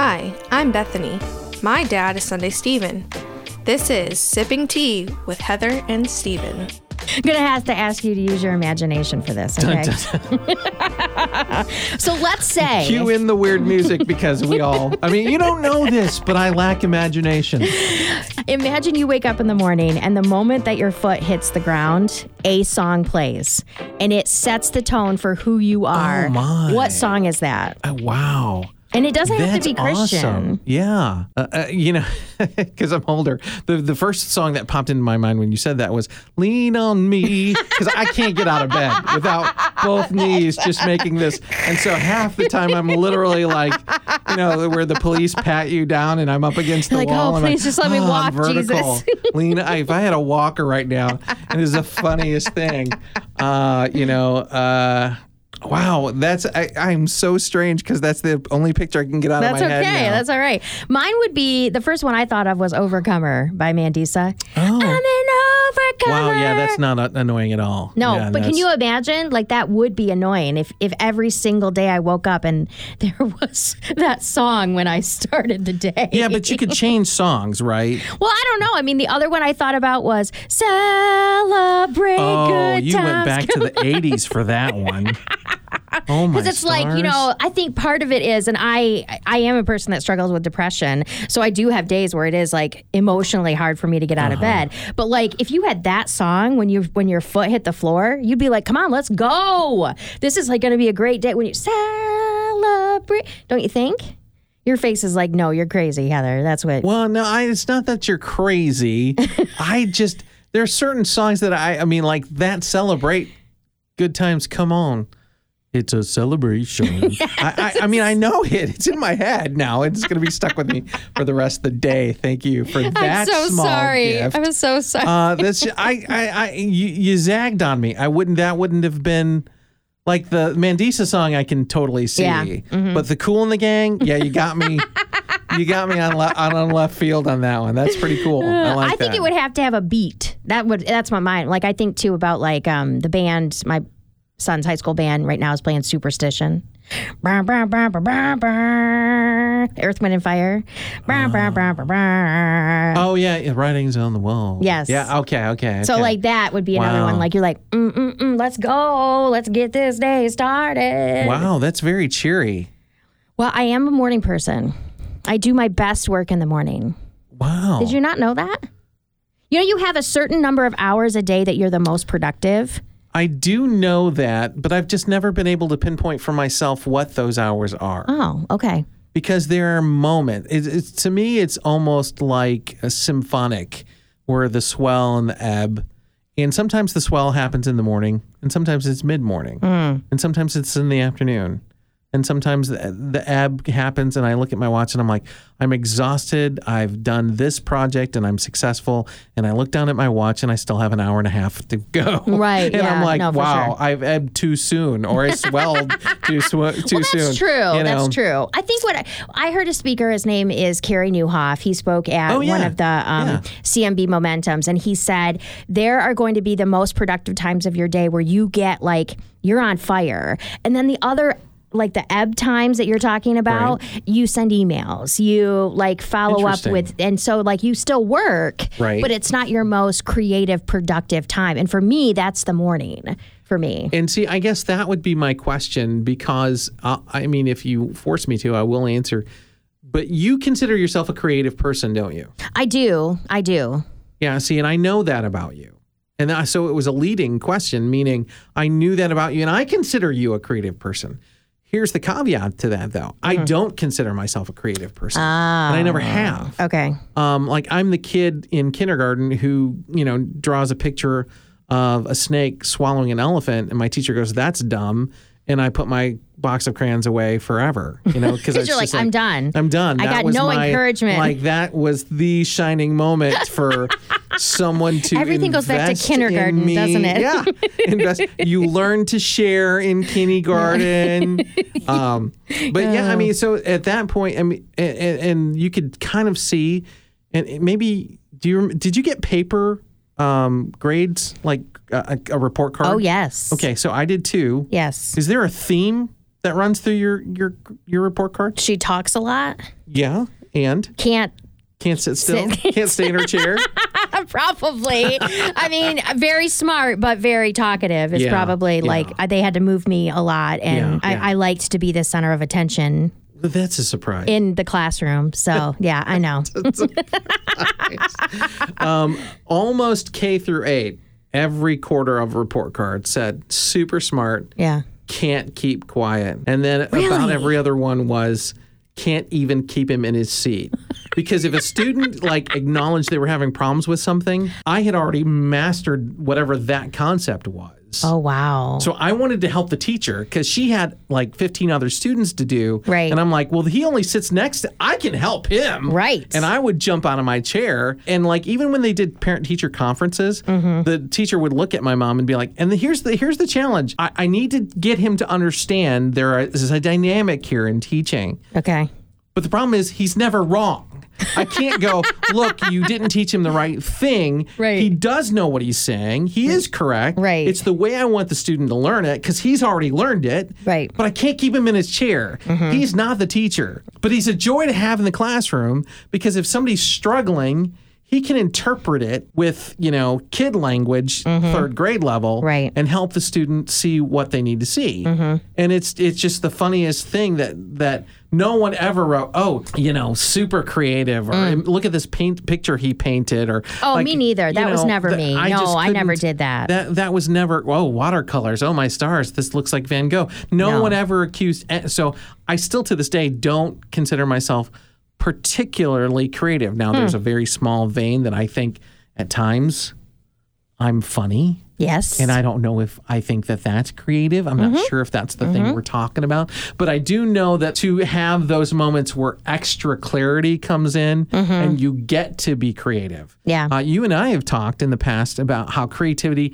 Hi, I'm Bethany. My dad is Sunday Stephen. This is Sipping Tea with Heather and Stephen. I'm going to have to ask you to use your imagination for this, okay? So let's say... Cue in the weird music because we all... I mean, you don't know this, but I lack imagination. Imagine you wake up in the morning and the moment that your foot hits the ground, a song plays. And it sets the tone for who you are. Oh, my. What song is that? Wow. And it doesn't have to be Christian. Awesome. Yeah. Because I'm older. The first song that popped into my mind when you said that was Lean on Me. Because I can't get out of bed without both knees just making this. And so half the time I'm literally like, where the police pat you down and I'm up against the like, wall. Oh, please just let me walk, vertical. Jesus. If I had a walker right now, it is the funniest thing. Wow, I'm so strange because that's the only picture I can get out of my head now. That's okay. That's all right. Mine would be, the first one I thought of was Overcomer by Mandisa. Oh. I'm an overcomer. Wow, yeah, that's not annoying at all. No, yeah, but can you imagine? Like, that would be annoying if every single day I woke up and there was that song when I started the day. Yeah, but you could change songs, right? Well, I don't know. I mean, the other one I thought about was Celebrate Good Times. Oh, you went back to the 80s for that one. Oh my! Because it's stars. like, I think part of it is, and I am a person that struggles with depression, so I do have days where it is like emotionally hard for me to get out of bed. But like, if you had that song when your foot hit the floor, you'd be like, "Come on, let's go! This is like going to be a great day when you celebrate." Don't you think? Your face is like, "No, you're crazy, Heather." That's what. Well, no, it's not that you're crazy. There are certain songs that I mean, like that Celebrate Good Times. Come on. It's a celebration. Yes. I mean, I know it. It's in my head now. It's going to be stuck with me for the rest of the day. Thank you for that I'm so small sorry. gift. I'm so sorry. You zagged on me. That wouldn't have been like the Mandisa song. I can totally see. Yeah. Mm-hmm. But the Kool and the Gang, yeah, you got me. You got me on left field on that one. That's pretty cool. I think it would have to have a beat. That's my mind. Like, I think too about like the band, my son's high school band right now is playing Superstition. Earth, Wind and Fire. Oh yeah, Writings on the Wall. Yes. Yeah. Okay. So like that would be another one. Like you're like, let's go, let's get this day started. Wow, that's very cheery. Well, I am a morning person. I do my best work in the morning. Wow. Did you not know that? You have a certain number of hours a day that you're the most productive. I do know that, but I've just never been able to pinpoint for myself what those hours are. Oh, okay. Because there are moments. To me, it's almost like a symphonic, where the swell and the ebb. And sometimes the swell happens in the morning, and sometimes it's mid-morning, and sometimes it's in the afternoon. And sometimes the ebb happens and I look at my watch and I'm like, I'm exhausted. I've done this project and I'm successful. And I look down at my watch and I still have an hour and a half to go. Right. And yeah, I'm like, no, wow, sure. I've ebbed too soon, or I swelled too soon. That's true. That's true. I think what I heard a speaker, his name is Carey Nieuwhof. He spoke at one of the CMB Momentums, and he said there are going to be the most productive times of your day where you get like, you're on fire. And then the other, like the ebb times that you're talking about, you send emails, you like follow up with, and so like you still work, but it's not your most creative, productive time. And for me, that's the morning for me. And see, I guess that would be my question, because I mean, if you force me to, I will answer. But you consider yourself a creative person, don't you? I do. Yeah, see, and I know that about you. And so it was a leading question, meaning I knew that about you, and I consider you a creative person. Here's the caveat to that, though. I don't consider myself a creative person, and I never have. Okay. Like I'm the kid in kindergarten who, draws a picture of a snake swallowing an elephant, and my teacher goes, "That's dumb," and I put my box of crayons away forever, because you're like, I'm done. I'm done. I got no encouragement. Like that was the shining moment for someone to everything goes back to kindergarten, doesn't it? Yeah, invest. You learn to share in kindergarten. But yeah, I mean, so at that point, I mean, and you could kind of see, and maybe did you get paper grades, like a report card? Oh yes. Okay, so I did too. Yes. Is there a theme that runs through your report card? She talks a lot. Yeah, and can't sit still. Can't stay in her chair. Probably. I mean, very smart, but very talkative. It's probably like they had to move me a lot, and I liked to be the center of attention. That's a surprise. In the classroom. So, yeah, I know. Almost K through 8, every quarter of report card said super smart. Yeah. Can't keep quiet. And then about every other one was can't even keep him in his seat. Because if a student acknowledged they were having problems with something, I had already mastered whatever that concept was. Oh, wow. So I wanted to help the teacher because she had 15 other students to do. Right. And I'm like, well, he only sits next to, I can help him. Right. And I would jump out of my chair. And even when they did parent-teacher conferences, the teacher would look at my mom and be like, and here's the challenge. I need to get him to understand there is a dynamic here in teaching. Okay. But the problem is he's never wrong. I can't go, look, you didn't teach him the right thing. Right. He does know what he's saying. He is correct. Right. It's the way I want the student to learn it because he's already learned it. Right. But I can't keep him in his chair. He's not the teacher. But he's a joy to have in the classroom because if somebody's struggling, he can interpret it with, kid language, third grade level, right, and help the student see what they need to see. And it's just the funniest thing that no one ever wrote, super creative, or look at this picture he painted, or me neither. That was never me. No, I never did that. That was never, watercolors, oh my stars, this looks like Van Gogh. No one ever accused. So I still to this day don't consider myself particularly creative. Now, there's a very small vein that I think at times I'm funny. Yes. And I don't know if I think that that's creative. I'm not sure if that's the thing we're talking about. But I do know that to have those moments where extra clarity comes in and you get to be creative. Yeah. You and I have talked in the past about how creativity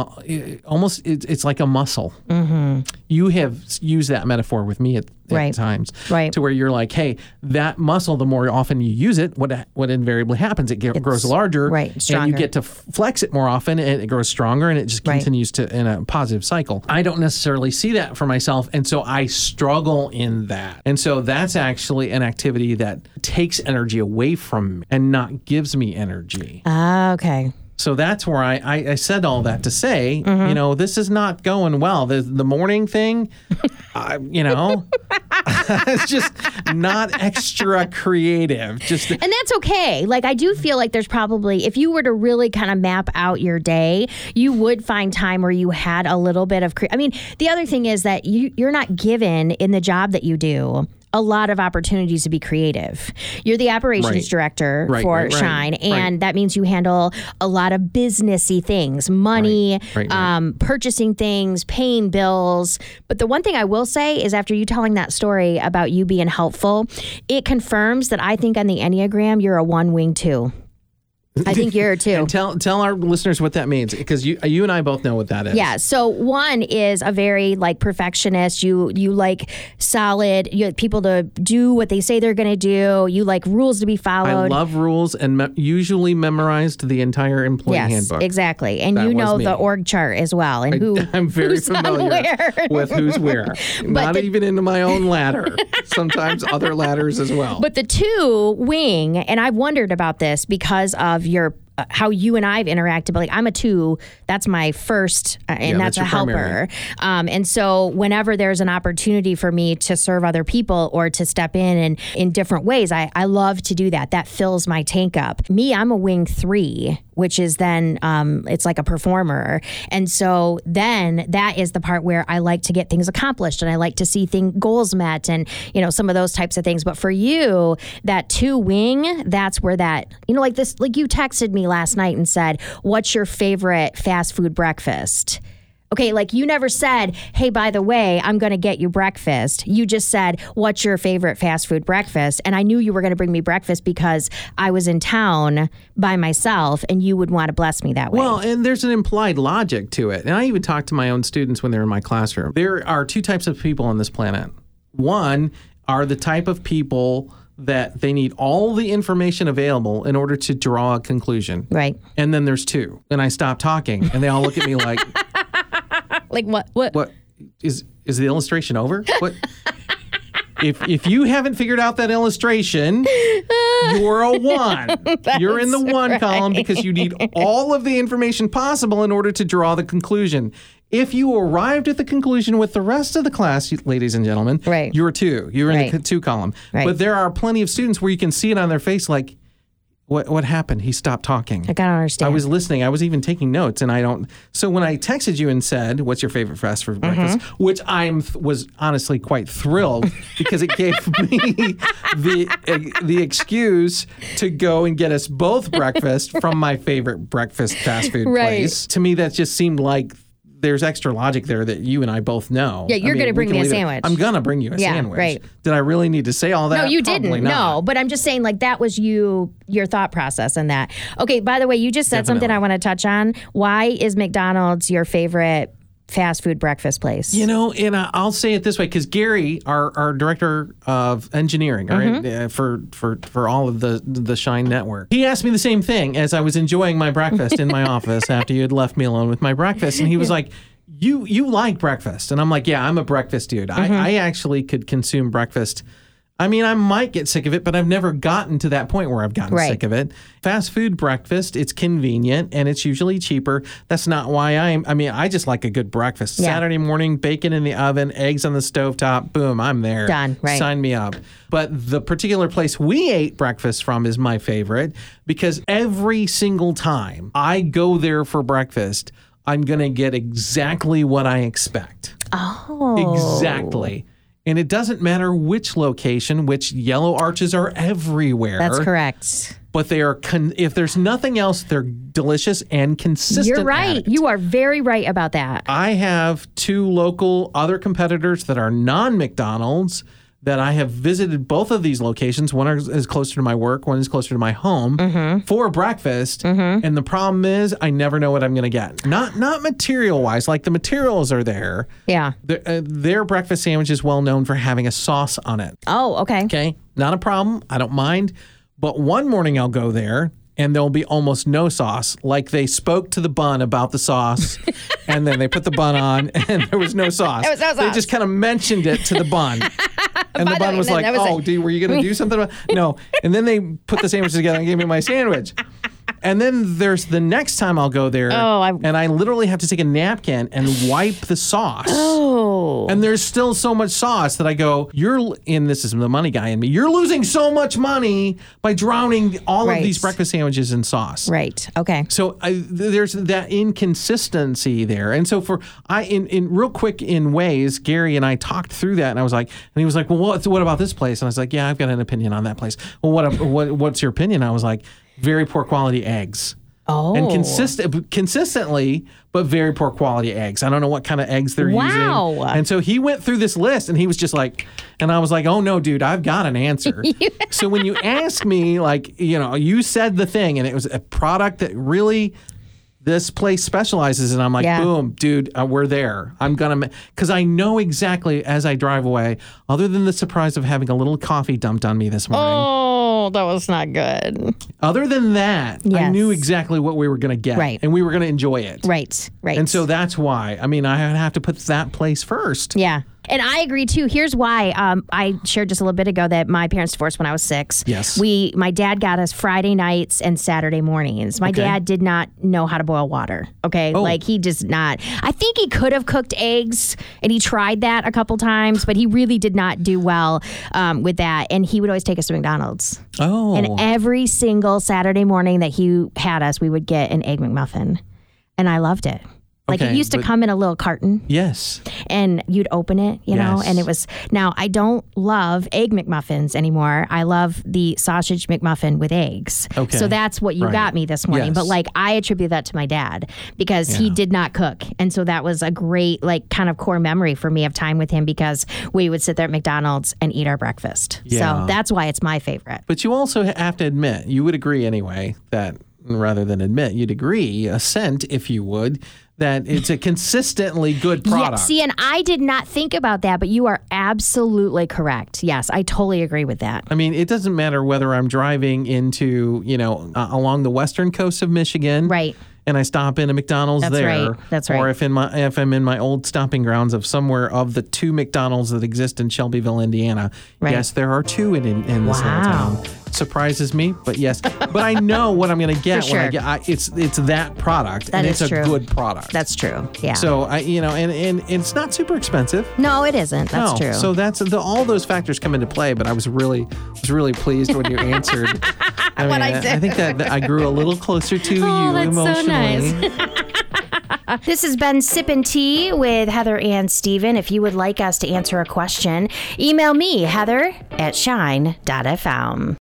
it's like a muscle. You have used that metaphor with me at times, to where you're like, hey, that muscle, the more often you use it, what invariably happens, it grows larger, and you get to flex it more often, and it grows stronger, and it just continues to in a positive cycle. I don't necessarily see that for myself, and so I struggle in that. And so that's actually an activity that takes energy away from me and not gives me energy. Okay. So that's where I said all that to say, this is not going well. The morning thing, it's just not extra creative. And that's okay. I do feel like there's probably, if you were to really kind of map out your day, you would find time where you had a little bit of, the other thing is that you're not given in the job that you do a lot of opportunities to be creative. You're the operations director for Shine, and that means you handle a lot of businessy things, money, purchasing things, paying bills. But the one thing I will say is after you telling that story about you being helpful, it confirms that I think on the Enneagram, you're a 1 wing 2. I think you're too. And tell our listeners what that means, because you and I both know what that is. Yeah. So 1 is a very perfectionist. You like solid. You like people to do what they say they're going to do. You like rules to be followed. I love rules and usually memorized the entire employee handbook. Exactly. And you know the org chart as well, and I'm very familiar with who's where. Not even into my own ladder. Sometimes other ladders as well. But the 2 wing, and I've wondered about this because of your how you and I've interacted, but I'm a 2, that's my first, and that's a helper. And so whenever there's an opportunity for me to serve other people or to step in different ways, I love to do that. That fills my tank up. Me, I'm a wing 3, which is then, it's like a performer. And so then that is the part where I like to get things accomplished and I like to see goals met and, some of those types of things. But for you, that 2 wing, that's where that, you texted me last night and said, what's your favorite fast food breakfast? Okay, you never said, hey, by the way, I'm going to get you breakfast. You just said, what's your favorite fast food breakfast? And I knew you were going to bring me breakfast because I was in town by myself and you would want to bless me that way. Well, and there's an implied logic to it. And I even talk to my own students when they're in my classroom. There are 2 types of people on this planet. 1 are the type of people that they need all the information available in order to draw a conclusion. Right. And then there's 2. And I stop talking and they all look at me like... Like what? What? is the illustration over? What? If you haven't figured out that illustration, you're a 1. You're in the 1 column because you need all of the information possible in order to draw the conclusion. If you arrived at the conclusion with the rest of the class, ladies and gentlemen, you're a 2. You're in the 2 column. Right. But there are plenty of students where you can see it on their face like, what happened? He stopped talking. I gotta understand. I was listening. I was even taking notes, and I don't. So when I texted you and said, "What's your favorite fast food breakfast?" which was honestly quite thrilled because it gave me the excuse to go and get us both breakfast from my favorite breakfast fast food place. To me, that just seemed like there's extra logic there that you and I both know. Yeah, you're going to bring me a sandwich. I'm going to bring you a sandwich. Right. Did I really need to say all that? No, you Probably didn't. not. No, but I'm just saying, like, that was your thought process in that. Okay, by the way, you just said something I want to touch on. Why is McDonald's your favorite fast food breakfast place? You know, and I'll say it this way, because Gary, our director of engineering, for all of the Shine Network, he asked me the same thing as I was enjoying my breakfast in my office after you had left me alone with my breakfast, and he was like, you like breakfast? And I'm like, yeah, I'm a breakfast dude. I actually could consume breakfast. I mean, I might get sick of it, but I've never gotten to that point where I've gotten sick of it. Fast food breakfast, it's convenient and it's usually cheaper. That's not why I just like a good breakfast. Yeah. Saturday morning, bacon in the oven, eggs on the stovetop, boom, I'm there. Done, right. Sign me up. But the particular place we ate breakfast from is my favorite because every single time I go there for breakfast, I'm going to get exactly what I expect. Oh. Exactly. And it doesn't matter which location, which yellow arches are everywhere. That's correct. But they are, if there's nothing else, they're delicious and consistent. You're right. You are very right about that. I have 2 local other competitors that are non-McDonald's that I have visited both of these locations. One is closer to my work, one is closer to my home for breakfast. And the problem is I never know what I'm going to get. Not material-wise, like the materials are there. Yeah. Their breakfast sandwich is well known for having a sauce on it. Oh, okay. Okay, not a problem. I don't mind. But one morning I'll go there and there'll be almost no sauce. Like they spoke to the bun about the sauce and then they put the bun on and there was no sauce. There was no sauce. They just kind of mentioned it to the bun. And the bun was like, were you going to do something about it? No. And then they put the sandwiches together and gave me my sandwich. And then there's the next time I'll go there, and I literally have to take a napkin and wipe the sauce. Oh. And there's still so much sauce that I go, this is the money guy in me, you're losing so much money by drowning all of these breakfast sandwiches in sauce. Right. Okay. So there's that inconsistency there. And so in real quick in ways, Gary and I talked through that, and he was like, well, what about this place? And I was like, yeah, I've got an opinion on that place. Well, what's your opinion? I was like, very poor quality eggs. Oh. And consistently, but very poor quality eggs. I don't know what kind of eggs they're using. And so he went through this list and he was just like, and I was like, oh no, dude, I've got an answer. So when you ask me, like, you said the thing and it was a product that really this place specializes in, I'm like, boom, dude, we're there. I'm going to, because I know exactly as I drive away, other than the surprise of having a little coffee dumped on me this morning. Oh, that was not good. Other than that, I knew exactly what we were going to get. Right. And we were going to enjoy it. Right. And so that's why, I have to put that place first. Yeah. And I agree, too. Here's why. I shared just a little bit ago that my parents divorced when I was 6. Yes. My dad got us Friday nights and Saturday mornings. My dad did not know how to boil water, okay? Like, he just not. I think he could have cooked eggs, and he tried that a couple times, but he really did not do well with that. And he would always take us to McDonald's. Oh. And every single Saturday morning that he had us, we would get an Egg McMuffin. And I loved it. Like, it used to come in a little carton. Yes. And you'd open it, know, and it was, now I don't love Egg McMuffins anymore. I love the sausage McMuffin with eggs. Okay. So that's what you got me this morning. Yes. But I attribute that to my dad because he did not cook. And so that was a great, kind of core memory for me of time with him because we would sit there at McDonald's and eat our breakfast. Yeah. So that's why it's my favorite. But you also have to admit, you would agree anyway, that rather than admit, you'd agree, assent, if you would, that it's a consistently good product. Yeah, see, and I did not think about that, but you are absolutely correct. Yes, I totally agree with that. I mean, it doesn't matter whether I'm driving into, along the western coast of Michigan. Right. and I stop in a McDonald's there. That's right. Or if I'm in my old stomping grounds of somewhere of the 2 McDonald's that exist in Shelbyville, Indiana. Right. Yes, there are 2 in this little town. Surprises me, but yes. But I know what I'm going to get when I get. It's that product, and it's a good product. That's true. Yeah. So and it's not super expensive. No, it isn't. That's true. So that's all those factors come into play. But I was really pleased when you answered. What I said. I think that I grew a little closer to you emotionally. So nice. This has been Sippin' Tea with Heather and Steven. If you would like us to answer a question, email me, Heather@shine.fm.